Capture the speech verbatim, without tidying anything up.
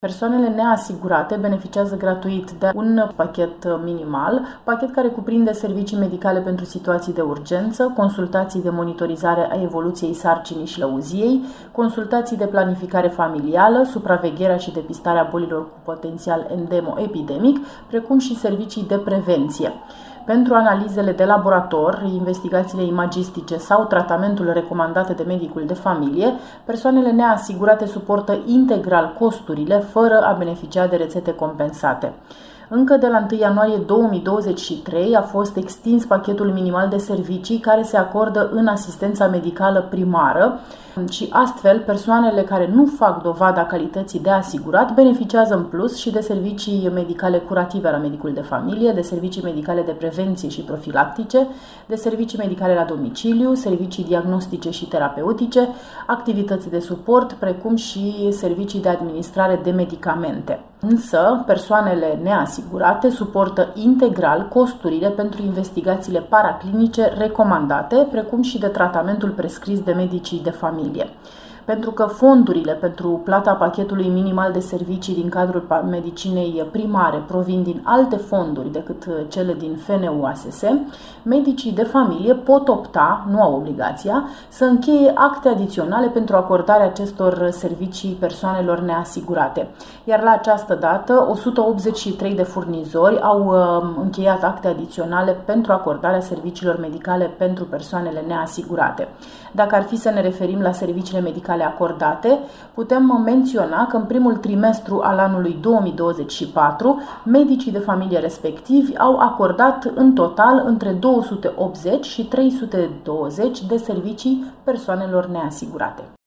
Persoanele neasigurate beneficiază gratuit de un pachet minimal, pachet care cuprinde servicii medicale pentru situații de urgență, consultații de monitorizare a evoluției sarcinii și lăuziei, consultații de planificare familială, supravegherea și depistarea bolilor cu potențial endemo-epidemic, precum și servicii de prevenție. Pentru analizele de laborator, investigațiile imagistice sau tratamentul recomandat de medicul de familie, persoanele neasigurate suportă integral costurile fără a beneficia de rețete compensate. Încă de la întâi ianuarie două mii douăzeci și trei a fost extins pachetul minimal de servicii care se acordă în asistența medicală primară și astfel persoanele care nu fac dovada calității de asigurat beneficiază în plus și de servicii medicale curative la medicul de familie, de servicii medicale de prevenție și profilactice, de servicii medicale la domiciliu, servicii diagnostice și terapeutice, activități de suport, precum și servicii de administrare de medicamente. Însă, persoanele neasigurate suportă integral costurile pentru investigațiile paraclinice recomandate, precum și de tratamentul prescris de medicii de familie. Pentru că fondurile pentru plata pachetului minimal de servicii din cadrul medicinei primare provin din alte fonduri decât cele din F N U A S S, medicii de familie pot opta, nu au obligația, să încheie acte adiționale pentru acordarea acestor servicii persoanelor neasigurate. Iar la această dată, o sută optzeci și trei de furnizori au încheiat acte adiționale pentru acordarea serviciilor medicale pentru persoanele neasigurate. Dacă ar fi să ne referim la serviciile medicale acordate, putem menționa că în primul trimestru al anului două mii douăzeci și patru, medicii de familie respectivi au acordat în total între două sute optzeci și trei sute douăzeci de servicii persoanelor neasigurate.